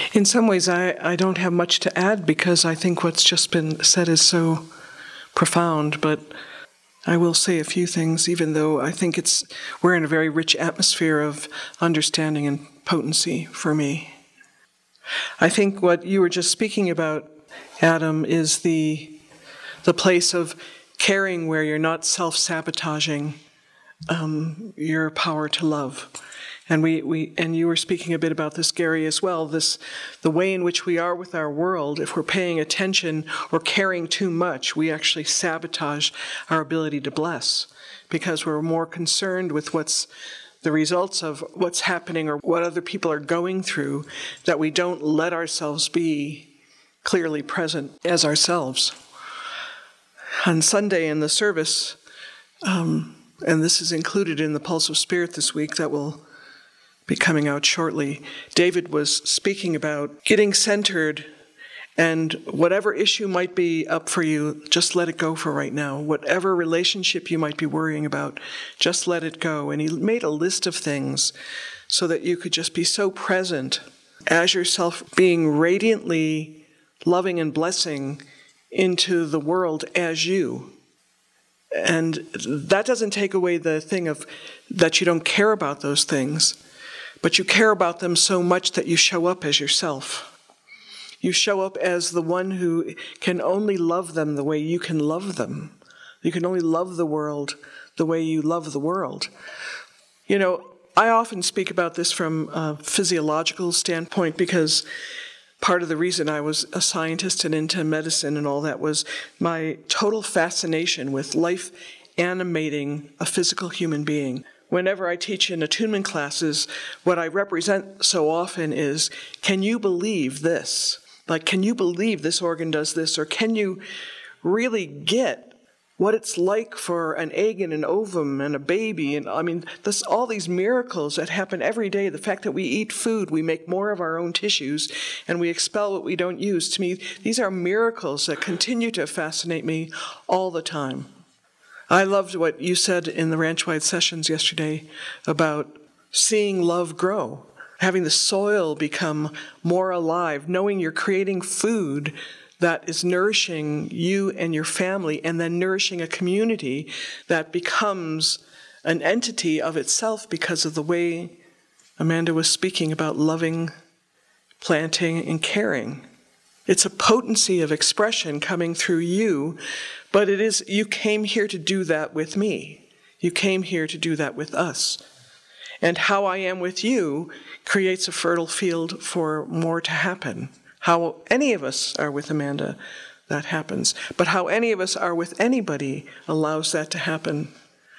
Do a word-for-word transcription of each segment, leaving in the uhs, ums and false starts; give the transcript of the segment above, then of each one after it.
In some ways, I, I don't have much to add because I think what's just been said is so profound, but I will say a few things, even though I think it's we're in a very rich atmosphere of understanding and potency for me. I think what you were just speaking about, Adam, is the the place of caring where you're not self-sabotaging um, your power to love. And we, we and you were speaking a bit about this, Gary, as well, this the way in which we are with our world. If we're paying attention or caring too much, we actually sabotage our ability to bless because we're more concerned with what's the results of what's happening or what other people are going through, that we don't let ourselves be clearly present as ourselves. On Sunday in the service, um, and this is included in the Pulse of Spirit this week that will be coming out shortly, David was speaking about getting centered, and whatever issue might be up for you, just let it go for right now. Whatever relationship you might be worrying about, just let it go. And he made a list of things so that you could just be so present as yourself, being radiantly loving and blessing into the world as you. And that doesn't take away the thing of that you don't care about those things, but you care about them so much that you show up as yourself. You show up as the one who can only love them the way you can love them. You can only love the world the way you love the world. You know, I often speak about this from a physiological standpoint because part of the reason I was a scientist and into medicine and all that was my total fascination with life animating a physical human being. Whenever I teach in attunement classes, what I represent so often is, can you believe this? Like, can you believe this organ does this? Or can you really get what it's like for an egg and an ovum and a baby? And I mean, this, all these miracles that happen every day, the fact that we eat food, we make more of our own tissues, and we expel what we don't use. To me, these are miracles that continue to fascinate me all the time. I loved what you said in the Ranch-wide sessions yesterday about seeing love grow, having the soil become more alive, knowing you're creating food that is nourishing you and your family, and then nourishing a community that becomes an entity of itself because of the way Amanda was speaking about loving, planting, and caring. It's a potency of expression coming through you, but it is, you came here to do that with me. You came here to do that with us. And how I am with you creates a fertile field for more to happen. How any of us are with Amanda, that happens. But how any of us are with anybody allows that to happen.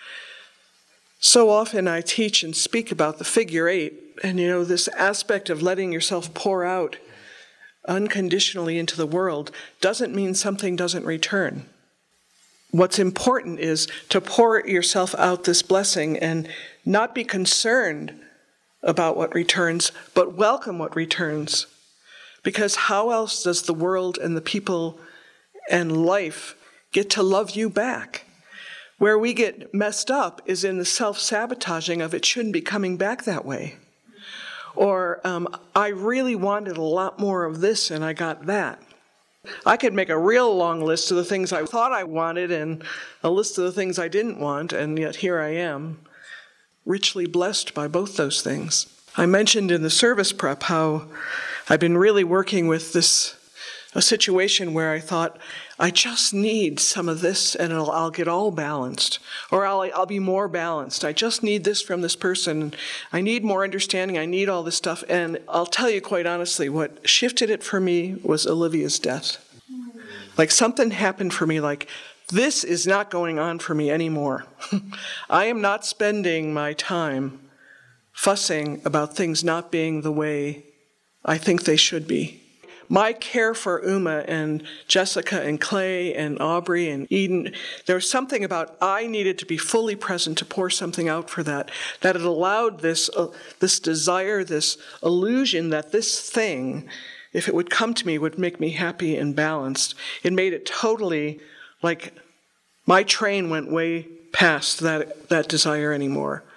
So often I teach and speak about the figure eight, and you know, this aspect of letting yourself pour out unconditionally into the world doesn't mean something doesn't return. What's important is to pour yourself out this blessing and not be concerned about what returns, but welcome what returns. Because how else does the world and the people and life get to love you back? Where we get messed up is in the self-sabotaging of it shouldn't be coming back that way. Or um, I really wanted a lot more of this and I got that. I could make a real long list of the things I thought I wanted and a list of the things I didn't want, and yet here I am, richly blessed by both those things. I mentioned in the service prep how I've been really working with this, a situation where I thought, I just need some of this and I'll, I'll get all balanced, or I'll, I'll be more balanced. I just need this from this person. I need more understanding. I need all this stuff. And I'll tell you quite honestly, what shifted it for me was Olivia's death. Like something happened for me, like this is not going on for me anymore. I am not spending my time fussing about things not being the way I think they should be. My care for Uma and Jessica and Clay and Aubrey and Eden, there was something about I needed to be fully present to pour something out for that, that it allowed this, uh, this desire, this illusion that this thing, if it would come to me, would make me happy and balanced. It made it totally like my train went way past that, that desire anymore.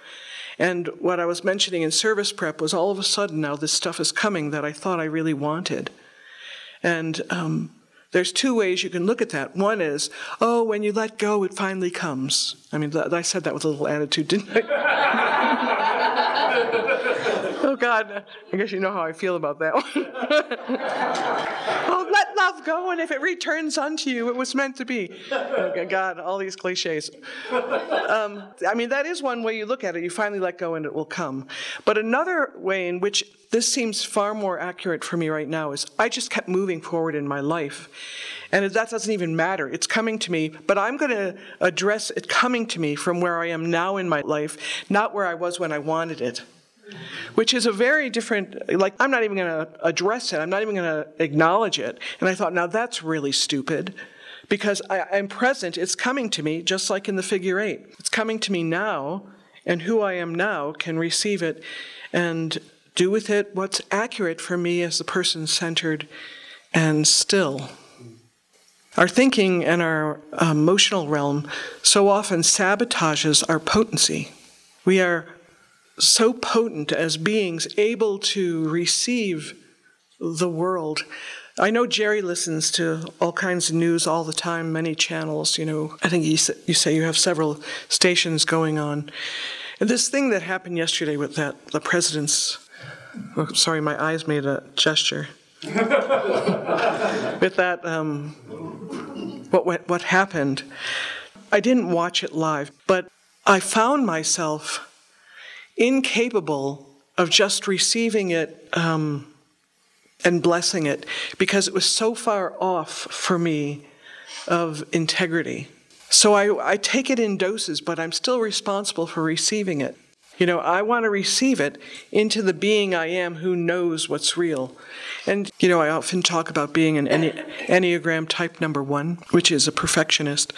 And what I was mentioning in service prep was all of a sudden now this stuff is coming that I thought I really wanted. And um, there's two ways you can look at that. One is, oh, when you let go, it finally comes. I mean, th- I said that with a little attitude, didn't I? Oh, God, I guess you know how I feel about that one. Oh, let love go, and if it returns unto you, it was meant to be. Oh, God, all these cliches. Um, I mean, that is one way you look at it. You finally let go, and it will come. But another way in which this seems far more accurate for me right now is I just kept moving forward in my life. And that doesn't even matter. It's coming to me, but I'm going to address it coming to me from where I am now in my life, not where I was when I wanted it. Which is a very different, like, I'm not even going to address it. I'm not even going to acknowledge it. And I thought, now that's really stupid, because I, I'm present. It's coming to me, just like in the figure eight. It's coming to me now, and who I am now can receive it and do with it what's accurate for me as the person centered and still. Our thinking and our emotional realm so often sabotages our potency. We are so potent as beings, able to receive the world. I know Jerry listens to all kinds of news all the time, many channels, you know. I think you say you have several stations going on. And this thing that happened yesterday with that, the president's, oh, sorry, my eyes made a gesture. With that, um, what, what what happened, I didn't watch it live, but I found myself incapable of just receiving it um, and blessing it, because it was so far off for me of integrity. So I, I take it in doses, but I'm still responsible for receiving it. You know, I want to receive it into the being I am who knows what's real. And, you know, I often talk about being an Enne- Enneagram type number one, which is a perfectionist,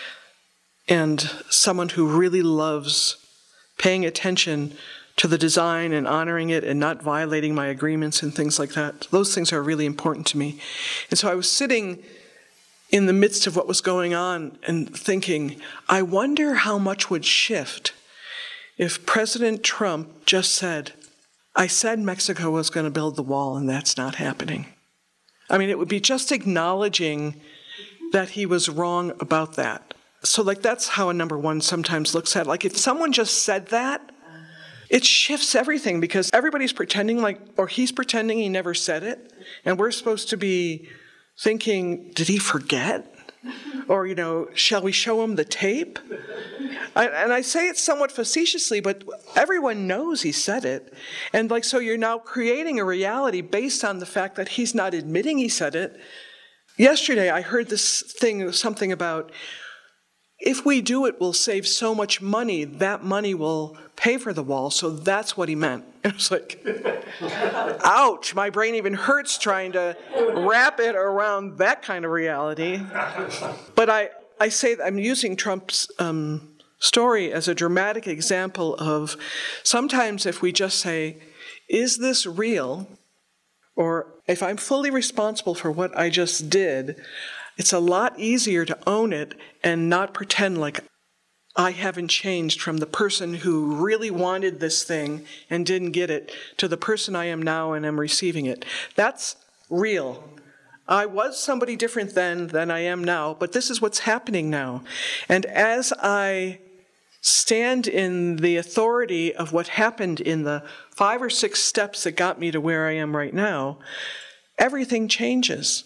and someone who really loves paying attention to the design and honoring it and not violating my agreements and things like that. Those things are really important to me. And so I was sitting in the midst of what was going on and thinking, I wonder how much would shift if President Trump just said, I said Mexico was going to build the wall and that's not happening. I mean, it would be just acknowledging that he was wrong about that. So, like, that's how a number one sometimes looks at it. Like, if someone just said that, it shifts everything, because everybody's pretending like, or he's pretending he never said it, and we're supposed to be thinking, did he forget? Or, you know, shall we show him the tape? I, and I say it somewhat facetiously, but everyone knows he said it. And, like, so you're now creating a reality based on the fact that he's not admitting he said it. Yesterday, I heard this thing, something about, if we do it, we'll save so much money, that money will pay for the wall, so that's what he meant. And I was like, ouch, my brain even hurts trying to wrap it around that kind of reality. But I, I say that I'm using Trump's um, story as a dramatic example of sometimes if we just say, is this real? Or if I'm fully responsible for what I just did, it's a lot easier to own it and not pretend like I haven't changed from the person who really wanted this thing and didn't get it to the person I am now and am receiving it. That's real. I was somebody different then than I am now, but this is what's happening now. And as I stand in the authority of what happened in the five or six steps that got me to where I am right now, everything changes.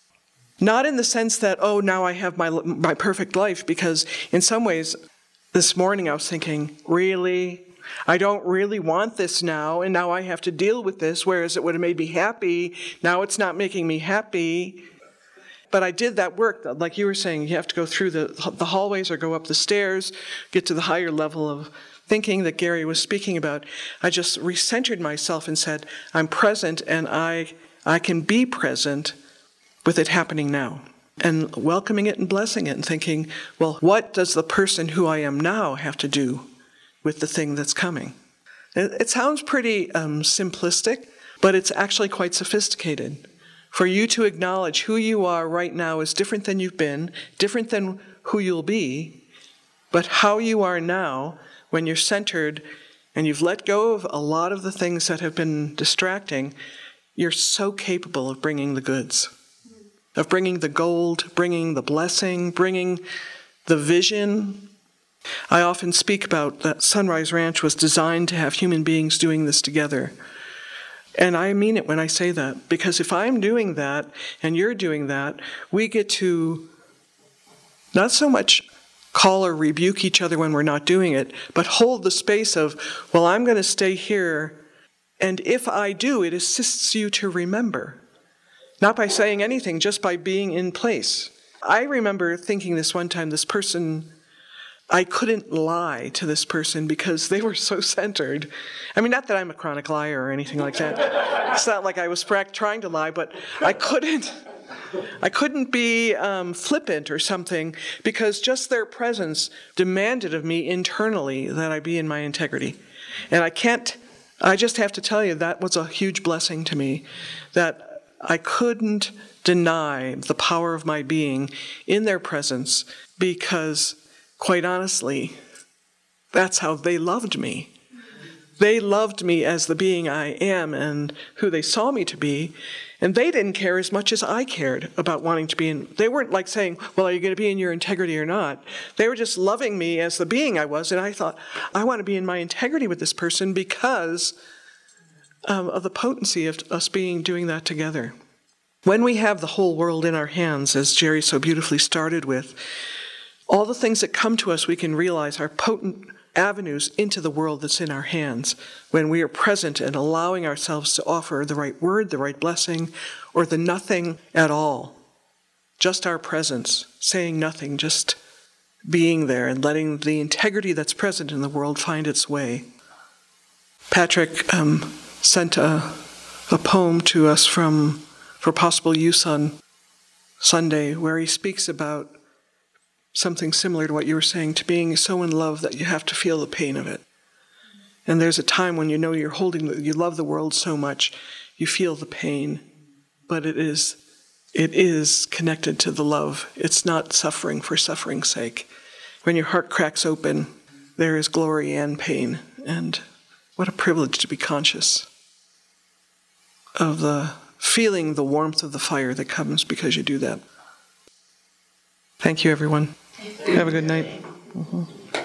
Not in the sense that, oh, now I have my my perfect life, because in some ways, this morning I was thinking, really? I don't really want this now, and now I have to deal with this, whereas it would have made me happy. Now it's not making me happy. But I did that work, like you were saying, you have to go through the, the hallways or go up the stairs, get to the higher level of thinking that Gary was speaking about. I just recentered myself and said, I'm present, and I I can be present with it happening now, and welcoming it and blessing it and thinking, well, what does the person who I am now have to do with the thing that's coming? It, it sounds pretty um, simplistic, but it's actually quite sophisticated. For you to acknowledge who you are right now is different than you've been, different than who you'll be, but how you are now when you're centered and you've let go of a lot of the things that have been distracting, you're so capable of bringing the goods, of bringing the gold, bringing the blessing, bringing the vision. I often speak about that Sunrise Ranch was designed to have human beings doing this together. And I mean it when I say that, because if I'm doing that and you're doing that, we get to not so much call or rebuke each other when we're not doing it, but hold the space of, well, I'm going to stay here, and if I do, it assists you to remember. Not by saying anything, just by being in place. I remember thinking this one time, this person, I couldn't lie to this person because they were so centered. I mean, not that I'm a chronic liar or anything like that. It's not like I was trying to lie, but I couldn't. I couldn't be um, flippant or something because just their presence demanded of me internally that I be in my integrity. And I can't, I just have to tell you that was a huge blessing to me, that I couldn't deny the power of my being in their presence because, quite honestly, that's how they loved me. They loved me as the being I am and who they saw me to be. And they didn't care as much as I cared about wanting to be in. They weren't like saying, well, are you going to be in your integrity or not? They were just loving me as the being I was. And I thought, I want to be in my integrity with this person because um, of the potency of us being doing that together. When we have the whole world in our hands, as Jerry so beautifully started with, all the things that come to us we can realize are potent avenues into the world that's in our hands when we are present and allowing ourselves to offer the right word, the right blessing, or the nothing at all. Just our presence, saying nothing, just being there and letting the integrity that's present in the world find its way. Patrick um, sent a, a poem to us from for possible use on Sunday where he speaks about something similar to what you were saying, to being so in love that you have to feel the pain of it. And there's a time when you know you're holding, the, you love the world so much, you feel the pain, but it is, it is connected to the love. It's not suffering for suffering's sake. When your heart cracks open, there is glory and pain, and what a privilege to be conscious of the feeling the warmth of the fire that comes because you do that. Thank you, everyone. Have a good night. Mm-hmm.